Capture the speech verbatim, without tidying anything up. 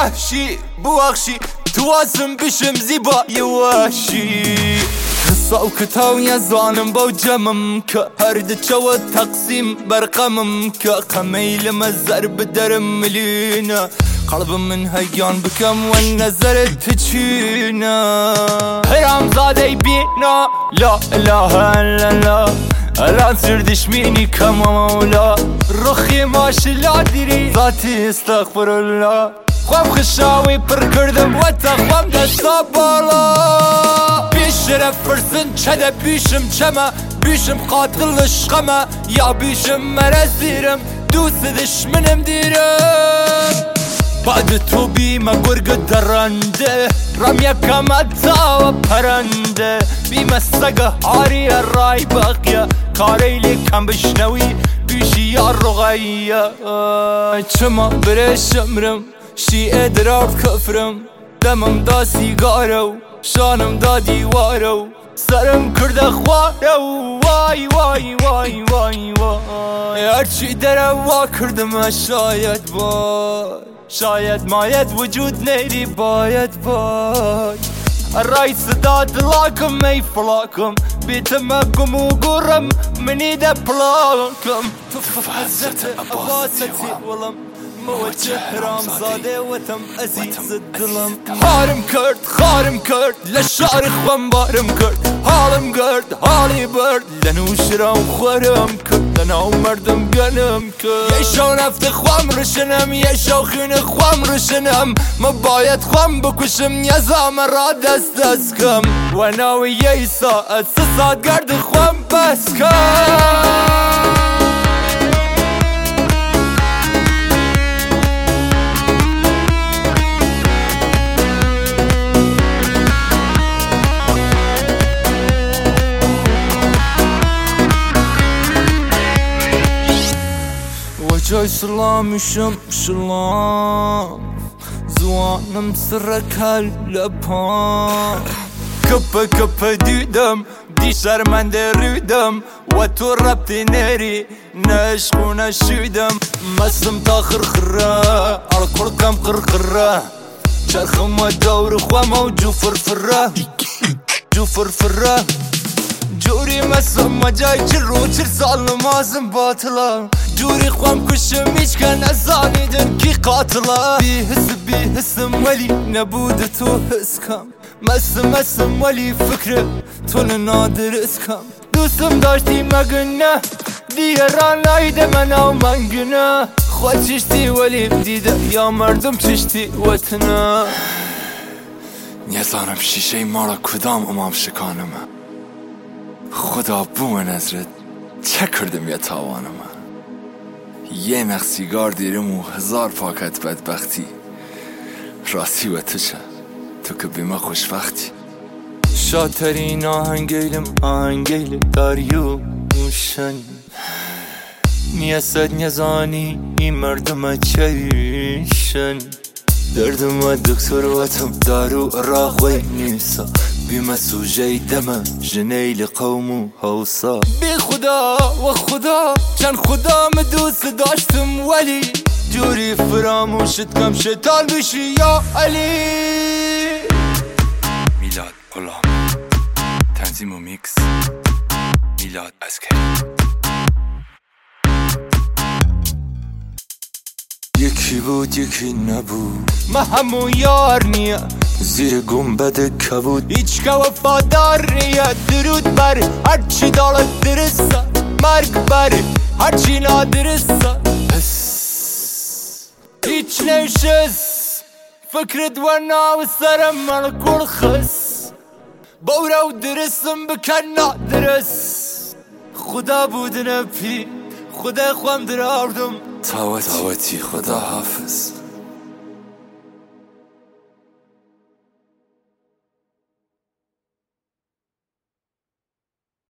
وحشی بوخشی توازم بشم زیبا یه وحشی قصة وكتاو يزانم بو جمم كهرد شو تقسيم برقمم كقميل مزر بدرم ملينا قلب من هيان بكم والنزر تجينا هرام زادي بينا لا اله الا الله الان سردش ميني كما مولا رخي ماش لا ديري ذاتي استغفر الله خواب خشاوي پر کردم و تخوام دستا بالا بیشرف فرسن چده بیشم چمه بیشم قاتل عشقمه یا بیشم مرزیرم دوست دشمنم دیرم بعد تو بیمه گرگ درنده رم یکم ادزا و پرنده بیمه سگه آری رای باقیه کاریلی کم بشنوی بیشی یا رغیه چما برشمرم شیعه درار کفرم دمم دا سیگارو شانم دا دیوارو سرم کرده خوارو وای وای وای وای وای هرچی دره وا کردم شاید بای شاید ماید وجود نیری باید بای الرای صدا دلاکم ای فلاکم بیتم اگم و گرم منی ده پلاکم تو فزت اباستی ولم موجه رامزاده وتم عزیز دلم حارم کرد خارم کرد لشارخ بمبارم کرد حالم گرد حالی برد لنوش رام خورم کرد لناو مردم گنم کرد یه شو نفت خوام رشنم یه شو خین خوام رشنم ما باید خوام بکشم یه زام را دست دست کم و ناوی یه ساعت سه ساعت گرد خوام بس کم جای سلامشم شلام زوانم سرک هل لپام کپ کپ دیدم دی شرمنده ریدم و تو ربطی نری نشقو نشیدم مسم تا خرخره الکل خرخره چرخم و دور خوام و جو فرفره جو فرفره جوری مسم و جای چل رو چل سال نمازم باطلا جوری خوام کشم هیچ که نزانیدن کی قاتلا بی حس بی حسم ولی نبود تو حس کم مسم مسم ولی فکر تو نادر اسکم دوستم داشتی مگنه دیگران نایده منو من گنه خود چشتی ولی دیده یا مردم چشتی وطنه نیزانم شیشه ما را کدام امام شکانم خدا بو نظرت چه کردم یا تاوانم یه نخ سیگار دیرم و هزار پاکت بدبختی راستی و تو چه تو که بیما خوشبختی شاترین آهنگیلم آهنگیل داریو موشن نیست نیزانی این مردم چیشن دردم و دکتر واتم دارو راقوی نیسا بیمه سوژه دمه جنیل قوم و حوصا بی خدا و خدا چند خدا مدوست داشتم ولی جوری فراموشت کم شیطان بشی یا علی میلاد غلام تنظیم و میکس میلاد عسکری یکی بود یکی نبود ما همو یار نیا زیر گنبد کبود هیچ که وفادار نیا درود بر هرچی دالت درسته مرگ بر هرچی نادرسته پس هیچ نشست فکرت و ناو سرم من کل خس بورا و درستم بکن نادرست خدا بود نپی خدا خوام دراردم تاوتی خدا حافظ